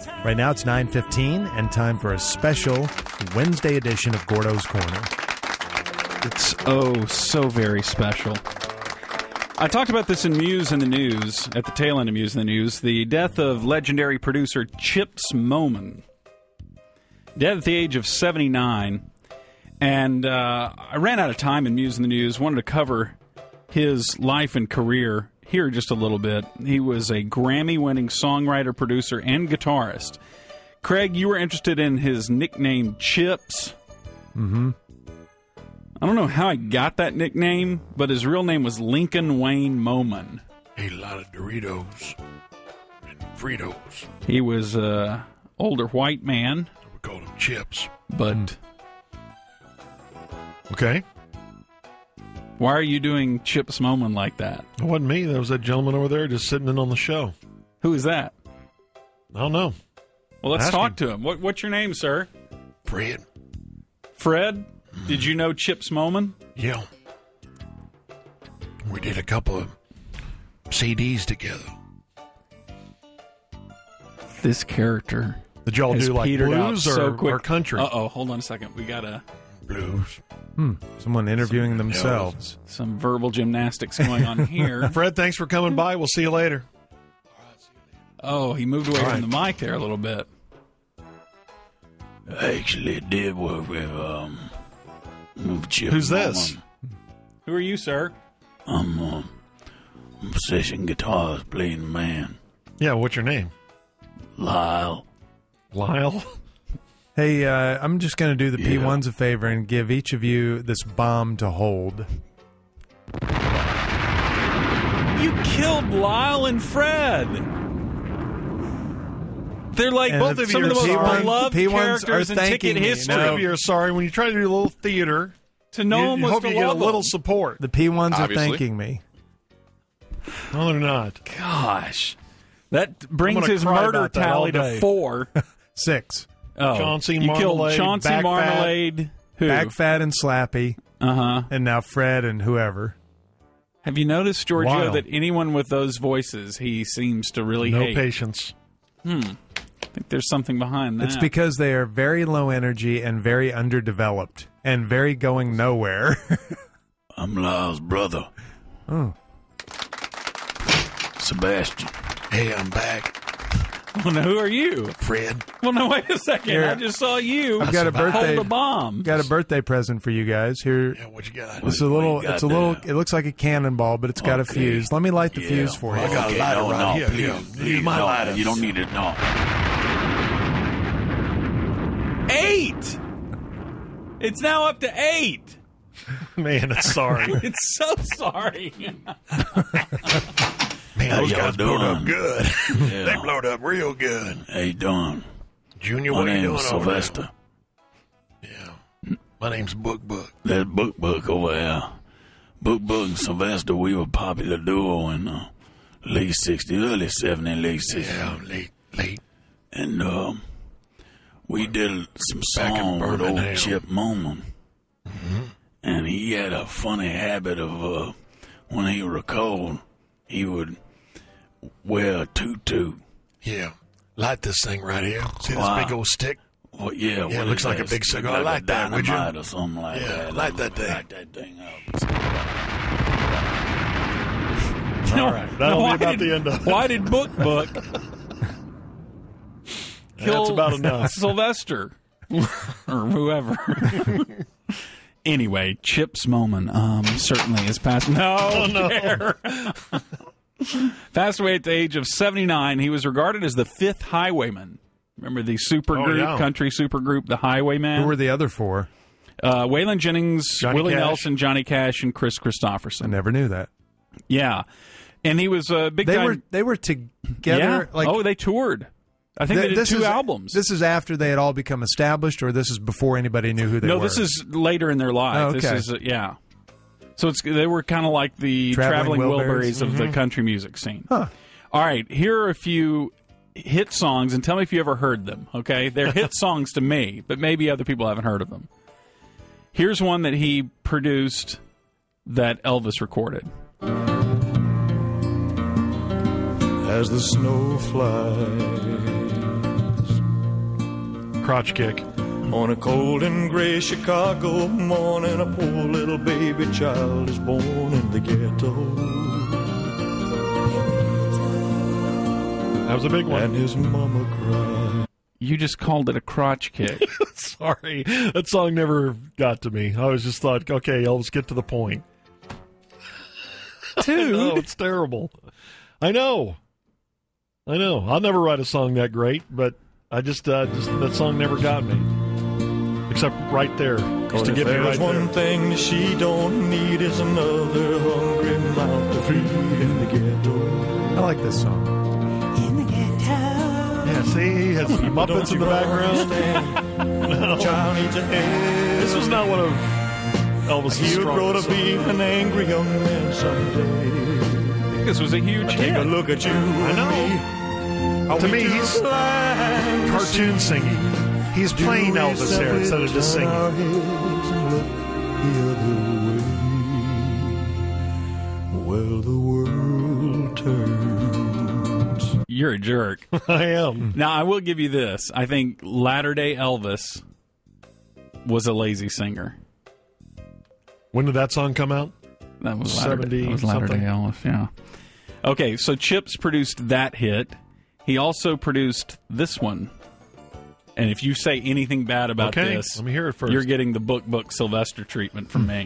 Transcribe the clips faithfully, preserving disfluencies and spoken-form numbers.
Right now it's nine fifteen and time for a special Wednesday edition of Gordo's Corner. It's oh so very special. I talked about this in Muse in the News, at the tail end of Muse in the News, the death of legendary producer Chips Moman. Dead at the age of seventy-nine. And uh, I ran out of time in Muse in the News, wanted to cover his life and career here just a little bit. He was a Grammy-winning songwriter, producer, and guitarist. Craig, you were interested in his nickname, Chips. Mm-hmm. I don't know how I got that nickname, but his real name was Lincoln Wayne Moman. Ate a lot of Doritos and Fritos. He was an older white man. We called him Chips. But... Mm. Okay. Why are you doing Chips Moman like that? It wasn't me. That was that gentleman over there just sitting in on the show. Who is that? I don't know. Well, let's Ask talk him. to him. What, what's your name, sir? Fred. Fred? Did you know Chips Moman? Yeah. We did a couple of C Ds together. This character Did y'all has do like petered out blues or, so quick. or country? Uh-oh, hold on a second. We got a, Blues. Hmm. Someone interviewing themselves. some verbal gymnastics going on here. Fred, thanks for coming by. We'll see you later. Oh, he moved away All from the mic there a little bit. I actually did work with, um, with Chips Who's this? Moman. Who are you, sir? I'm, uh, I'm session guitars playing man. Yeah, what's your name? Lyle. Lyle? Hey, uh, I'm just going to do the Yeah. P ones a favor and give each of you this bomb to hold. You killed Lyle and Fred. They're like And both the- of some of the most P one beloved P ones characters are in ticket thanking me. history. No. Both of you are sorry. When you try to do a little theater, To know you, him you was hope to you get a love little him. support. The P ones Obviously. are thanking me. No, they're not. Gosh. That brings gonna his cry murder about that tally all to day. four. Six. Oh, Chauncey you killed Marmalade, Chauncey Back Fat. Marmalade. Who? Back Fat and Slappy, Uh-huh. and now Fred and whoever. Have you noticed, Giorgio, Wild. that anyone with those voices he seems to really No hate? patience. I think there's something behind that. It's because they are very low energy and very underdeveloped and very going nowhere. I'm Lyle's brother. Oh. Sebastian. Hey, I'm back. Well, now, who are you? Fred. Well, no, wait a second. Here. I just saw you I've got a birthday. hold a bomb. Got a birthday present for you guys. Here, Yeah, what you got? it's a What little. you got It's a little. there? It looks like a cannonball, but it's got a Okay. fuse. Let me light the Yeah. fuse for you. I got a Okay, lighter no, right no, here. please, Here, please, use my no, lighter. You don't need it, no. Eight! It's now up to eight. Man, it's sorry. It's so sorry. Man, How those y'all guys blowed up doing? good. Yeah. They blowed up real good. How you doing? Junior, My what are you doing name's over there? Sylvester. Yeah. My name's Book Book. That's Book Book over there. Book Book and Sylvester, we were a popular duo in the late sixties, early seventies, late sixties. Yeah, late, late. And um, we did some Back in song with Birmingham. old Chip Moman. Mm-hmm. And he had a funny habit of, uh, when he recalled, he would wear a tutu. Yeah. Light this thing right here. See this Wow. big old stick? Well, yeah, Yeah, what it looks is like a that? big cigar. Like Light a that, would you? dynamite or something like Yeah, that. light that thing. Light that thing up. All right. That'll Why be about did- the end of it. Why did Book Book kill That's about enough. Sylvester or whoever? Anyway, Chips Moman um, certainly is passed. No, Oh, no. care. Passed away at the age of seventy-nine. He was regarded as the fifth Highwayman. Remember the super Oh, group, yeah. country super group, the Highwayman? Who were the other four? uh, Waylon Jennings, Johnny Willie Cash. Nelson, Johnny Cash, and Chris I Christopherson. never knew that. Yeah. And he was a big They time. were they were together. yeah. Like oh, they toured. I think th- they did this two is, albums. This is after they had all become established, or this is before anybody knew who they no, were. this is later in their life. Oh, okay. This is uh, yeah. So it's they were kind of like the Traveling traveling, Wilburys. Wilburys of the country music scene. Huh. All right, here are a few hit songs, and tell me if you ever heard them. Okay, they're hit songs to me, but maybe other people haven't heard of them. Here's one that he produced that Elvis recorded. As the snow flies Crotch kick. On a cold and gray Chicago morning, a poor little baby child is born in the ghetto. That was a big one. And his mama cried. You just called it a crotch kick. Sorry. That song never got to me. I was just thought, okay, I'll just get to the point. Dude. Oh, it's terrible. I know. I know. I'll never write a song that great, but I just, uh, just that song never got me. Except right there. Just to get me right one there. thing that she don't need is another hungry mouth to feed in the ghetto. I like this song. In the ghetto. Yeah, see, he has Muppets in the background. No. Child needs a head. This was not one of Elvis's He'll grow strongest to be songs. an angry young man someday. This was a huge Take hit. a look at you. I know. Are To we me, too he's blind to cartoon see? singing. He's Do playing we Elvis there simply instead of just turn singing. our heads and look the other way? Well, the world turns. You're a jerk. I am. Now, I will give you this. I think latter-day Elvis was a lazy singer. When did that song come out? That was seventy Latter-day, that was Latter-day something. Elvis, yeah. Okay, so Chips produced that hit. He also produced this one. And if you say anything bad about Okay, this, let me hear it first. you're getting the Book Book Sylvester treatment from me.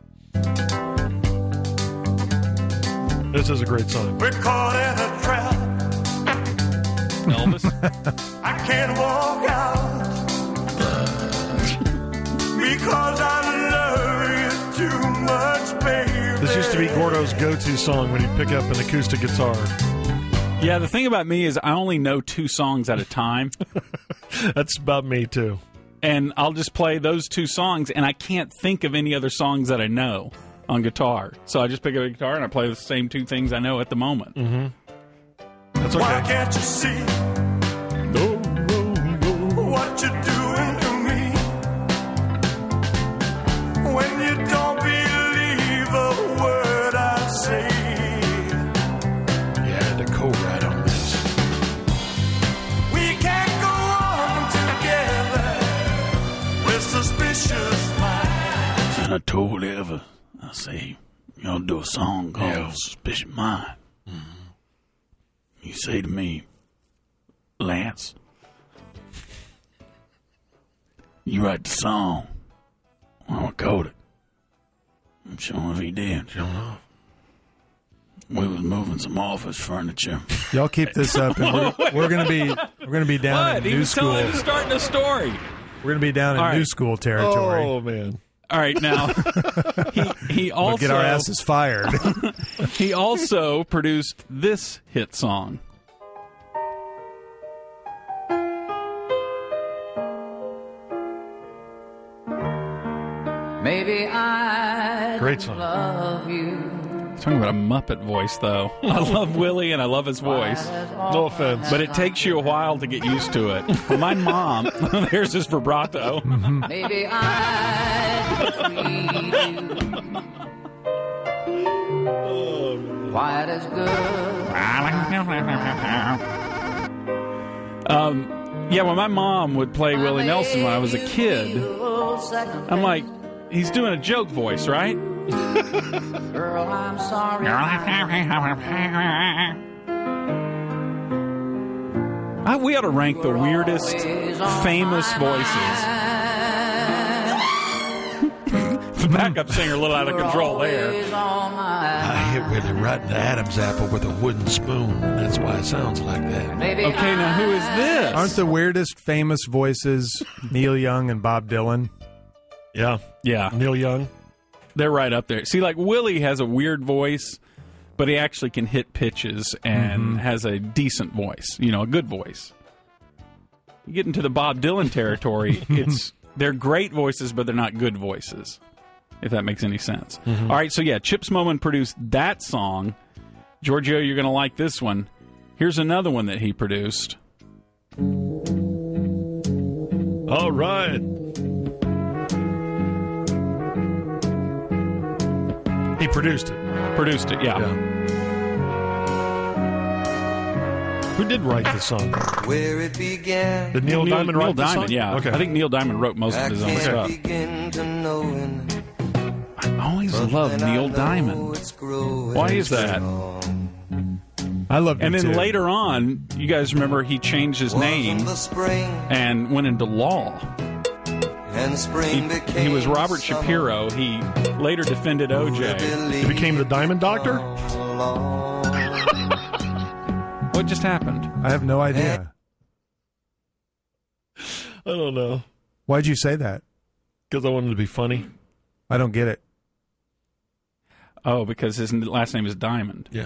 This is a great song. We're caught in a trap. Elvis? I can't walk out because I love you too much, baby. This used to be Gordo's go-to song when he'd pick up an acoustic guitar. Yeah, the thing about me is I only know two songs at a time. That's about me, too. And I'll just play those two songs, and I can't think of any other songs that I know on guitar. So I just pick up a guitar and I play the same two things I know at the moment. Mm-hmm. That's okay. Why can't you see No, no, no. what you're doing to me? When you don't believe a word I say. You had to co-write on this. We can't go on together with suspicious minds. And I told Eva, I say, you gonna do a song called Yeah. Suspicious Mind. You say to me, Lance, you write the song. Well, I code it. I'm sure if he did. Sure enough. We was moving some office furniture. Y'all keep this up, and we're, we're gonna be we're gonna be down What? in He new was school. telling, he was starting a story. We're gonna be down in All right. new school territory. Oh, man. All right, now he he We'll also get our asses fired. he also produced this hit song. Maybe I Great song. love you. Talking about a Muppet voice, though. I love Willie and I love his voice, No offense. but it takes you a while to get used to it. For my mom, there's his vibrato. Maybe I treat you quite as good. Um, yeah, when my mom would play Willie Nelson when I was a kid, I'm like, he's doing a joke voice, right? Girl, I'm sorry. I, we ought to rank the weirdest famous voices. The backup singer a little out of control there. I hit Willie right in the Adam's apple with a wooden spoon, and that's why it sounds like that. Okay, now who is this? Aren't the weirdest famous voices Neil Young and Bob Dylan? Yeah. Yeah, Neil Young. they're right up there. See, like Willie has a weird voice, but he actually can hit pitches and has a decent voice. You know, a good voice. You get into the Bob Dylan territory, it's they're great voices, but they're not good voices. If that makes any sense. All right, so yeah, Chips Moman produced that song. Giorgio, you're going to like this one. Here's another one that he produced. All right. He produced it. Produced it, yeah. Yeah. Who did write the song? Where it began. Did Neil, Neil Diamond Neil write the Diamond, song? yeah. Okay. I think Neil Diamond wrote most I of his own can't stuff. begin to knowing, I always but loved then I Neil know Diamond. it's growing Why is that? strong. I loved And him then too. later on, you guys remember he changed his name Wasn't the spring, and went into law. and spring He, became he was Robert summer. Shapiro. He later defended O J. He became the Diamond Doctor? What just happened? I have no idea. I don't know. Why'd you say that? Because I wanted to be funny. I don't get it. Oh, because his last name is Diamond. Yeah.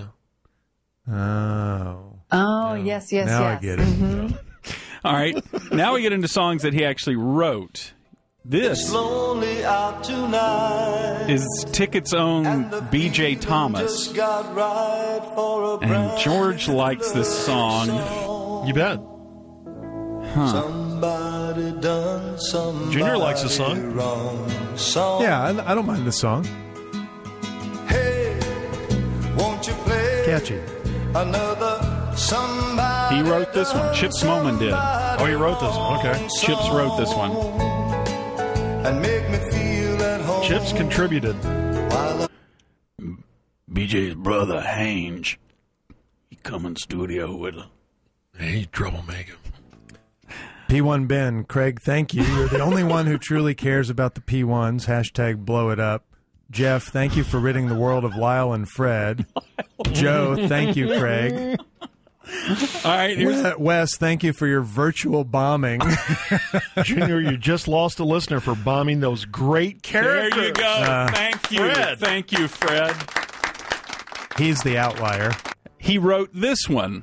Oh. Oh, yes, yes, now yes. I get it. Mhm. All right. Now we get into songs that he actually wrote. This Lonely out tonight. is Ticket's own B J Thomas. Got right for a And George likes this song. You bet. Huh. Somebody done somebody Junior likes the song. wrong. Song. Yeah, I, I don't mind the song. Hey, won't you play Catchy. another somebody? He wrote this one. Chips Moman did. Oh, he wrote this one. Okay. Chips wrote this one. And make me feel at home. Chips contributed. While B J's brother, Hange, he come in the studio with a... Hey, troublemaker. P one Ben, Craig, thank you. You're the only one who truly cares about the P ones. Hashtag blow it up. Jeff, thank you for ridding the world of Lyle and Fred. Joe, thank you, Craig. All right. Here's, We- Wes, thank you for your virtual bombing. Junior, you just lost a listener for bombing those great there characters. you go. Uh, Thank you. Fred. Thank you, Fred. He's the outlier. He wrote this one.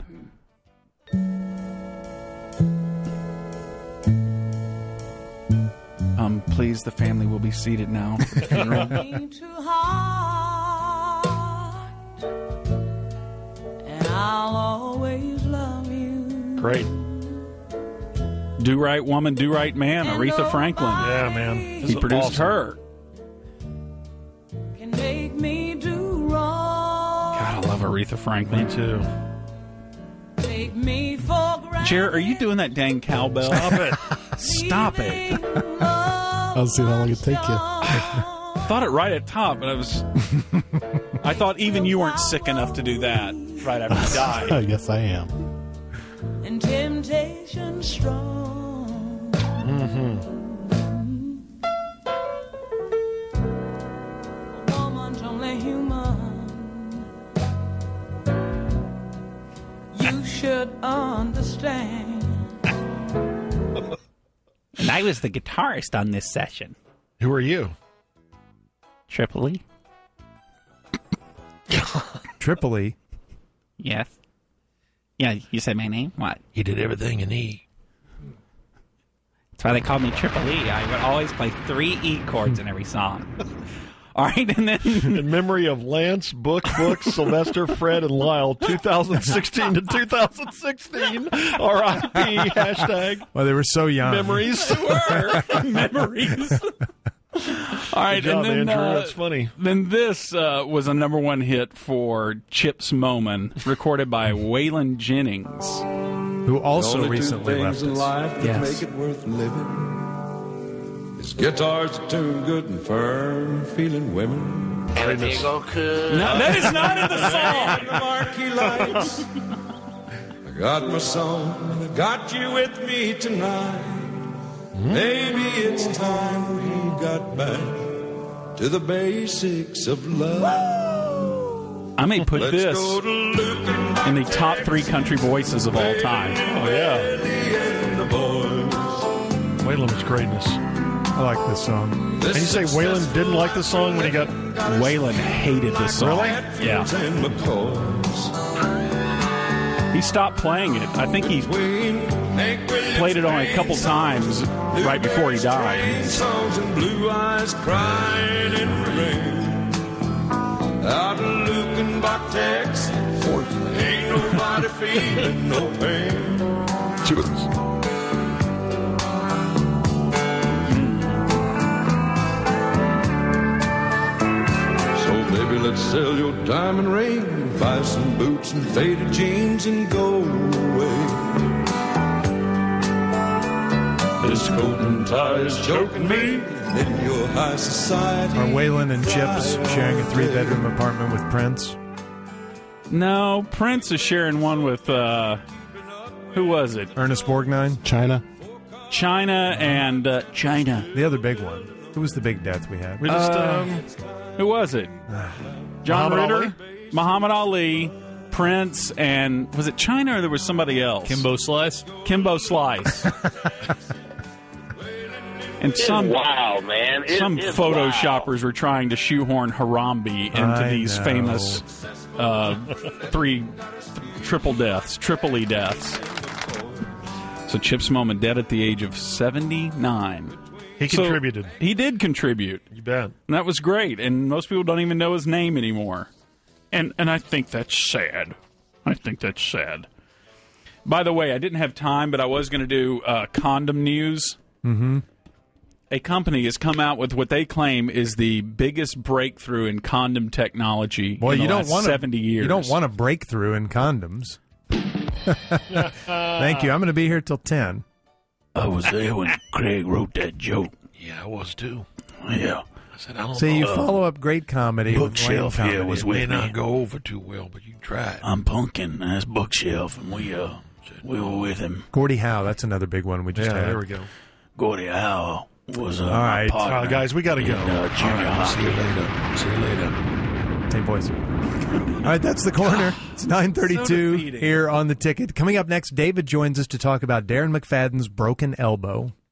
Um, please, the family will be seated now for the funeral. Too hard, and I'll always love you. Great. Do Right Woman, Do Right Man, Aretha Franklin. Yeah, man. He This is produced awesome. her. Can make me do wrong. God, I love Aretha Franklin. Me too. Take me for granted. Jared, are you doing that dang cowbell? Stop it. Stop it. I'll see how long it take you. I thought it right at top, but I was. I thought even you weren't sick enough to do that right after you died. Yes, I am. And temptation strong. Mm-hmm. A woman's only human. You should understand. And I was the guitarist on this session. Who are you? Tripoli? Tripoli? Yes. Yeah, you said my name? What? He did everything in E. That's why they called me Triple E. I would always play three E chords in every song. All right, and then... In memory of Lance, Book, Book, Sylvester, Fred, and Lyle, twenty sixteen to two thousand sixteen, R I P, hashtag. Well, they were so young. Memories. Memories. All right, Good job, and then Andrew. uh, That's funny. Then this uh, was a number one hit for Chips Moman, recorded by Waylon Jennings, who also Only two recently things left in us. life that Yes. make it worth living. His guitars are tuned good and firm, feeling women. No, that is not in the song. The marquee lights. I got my song, and I got you with me tonight. Maybe it's time we got back to the basics of love. I may put Let's this go to Lucan, in the top three country voices of all time. Oh, yeah. and the boys. Waylon was greatness. I like this song. And you say Waylon didn't like the song when he got... Waylon hated this song. Really? Yeah. And McCoys. He stopped playing it. I think he played it on a couple times right before he died. Songs and blue eyes crying in the rain. Out of Lukenbach, Texas, ain't nobody feeling no pain. So baby, let's Sell your diamond ring, buy some boots and faded jeans and go away. This coat and tie is choking me in your high society. Are Waylon and Chips sharing a three-bedroom apartment with Prince? No, Prince is sharing one with, uh, who was it? Ernest Borgnine? China. China and, uh, China. The other big one. Who was the big death we had? We just, Uh, um, Who was it? John Muhammad Ritter, Ali? Muhammad Ali, Prince, and was it China or there was somebody else? Kimbo Slice? Kimbo Slice. And some wild, man. It some is photoshoppers were trying to shoehorn Harambe into I these know. famous uh, three th- triple deaths, triple E deaths. So Chips Moman dead at the age of seventy-nine. he So contributed. he did contribute. You bet. And that was great. And most people don't even know his name anymore. And and I think that's sad. I think that's sad. By the way, I didn't have time, but I was going to do uh, condom news. Mm-hmm. A company has come out with what they claim is the biggest breakthrough in condom technology Well, in the you don't last want seventy years. You don't want a breakthrough in condoms. Thank you. I'm going to be here till ten. I was there when Craig wrote that joke. Yeah, I was too. Yeah. I said, I don't See, you know. follow up great comedy with lame Bookshelf comedy. here was It with may me. not go over too well, but you try it. I'm Punkin. That's Bookshelf, and we uh we were with him. Gordie Howe, that's another big one we just Yeah, had. there we go. Gordy Howe was uh, All right. my partner. Uh, guys, we got to in, go. uh, junior See you hockey. later. See you later. Hey, boys. All right, that's the corner. It's nine thirty-two So defeating. here on The Ticket. Coming up next, David joins us to talk about Darren McFadden's broken elbow.